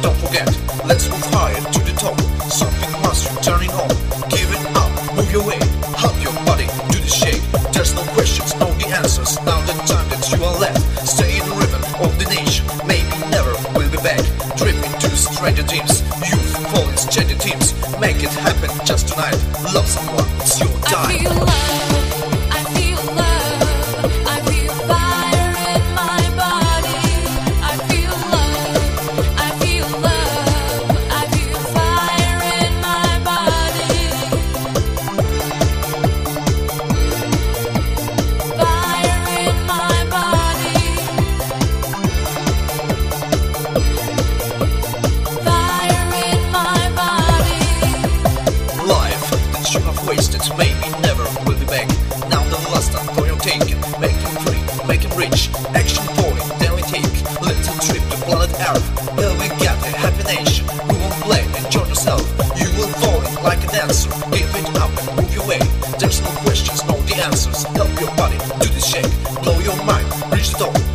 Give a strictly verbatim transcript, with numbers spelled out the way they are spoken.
don't forget, let's move higher to the top. Something must be turning on. Give it up, move your way, help your body do the shake. There's no questions, no the answers. Now the time that you are left, stay in the rhythm of the nation. Maybe never will be back. Trip into stranger dreams. Youth falling stranger teams. Make it happen just tonight. Love someone, it's your time. I feel love, I feel love, I feel fire in my body. I feel love, I feel love, I feel fire in my body. Fire in my body. Fire in my body. Life that you have wasted maybe never will be back. Now the last time for your taking. Make him free, make him rich. Action falling, then we take little trip to planet Earth. Here we got a happy nation. Who won't play? Enjoy yourself. You will fall in like a dancer. Give it up and move your way. There's no questions, no the answers. Help your body do the shake. Blow your mind, reach the top.